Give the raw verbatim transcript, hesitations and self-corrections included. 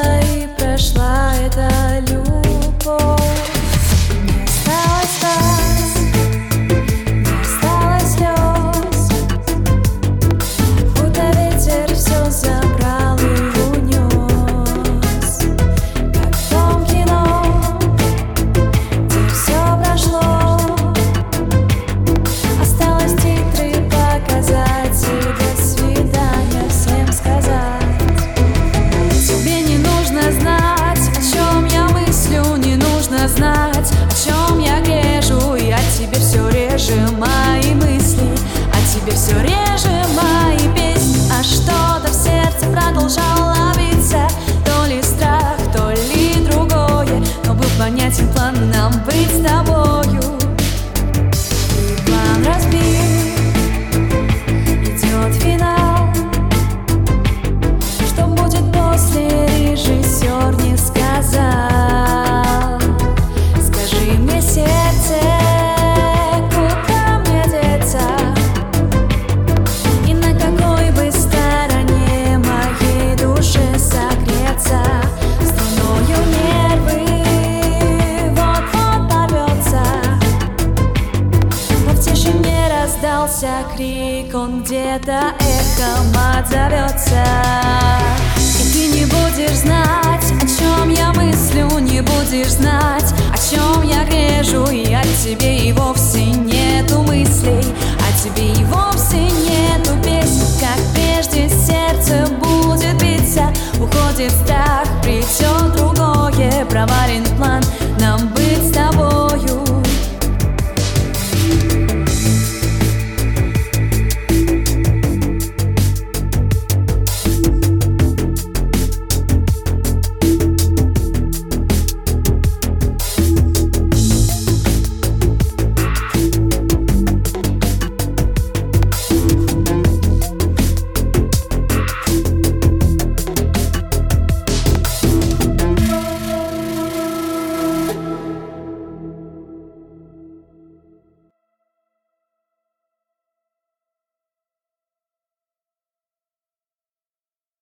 и прошла эта любовь. Не осталось вас, не осталось слез, будто ветер все забрал и унес. Как в том кино, где все прошло, осталось титры показать и до свидания всем сказать. Тебе не нужно знать, о чем я мыслю, не нужно знать, о чем я грежу. Я тебе все реже мои мысли, а тебе все реже мои песни. А что-то в сердце продолжало биться, то ли страх, то ли другое, но был понятен план нам быть с тобою. И план разбит, идет финал. Что будет после, режиссер не сказал. Скажи мне, сердце, куда мне деться, и на какой бы стороне моей душе согреться. Струною нервы вот-вот порвется, но в тишине раздался крик, он где-то эхом отзовется. И ты не будешь знать, о чем я мыслю, не будешь знать, о чем я грежу. И о тебе и вовсе нету мыслей, о тебе и вовсе нету песен. Как прежде сердце будет биться, уходит страх, придет другое. Провален план нам быть с тобою.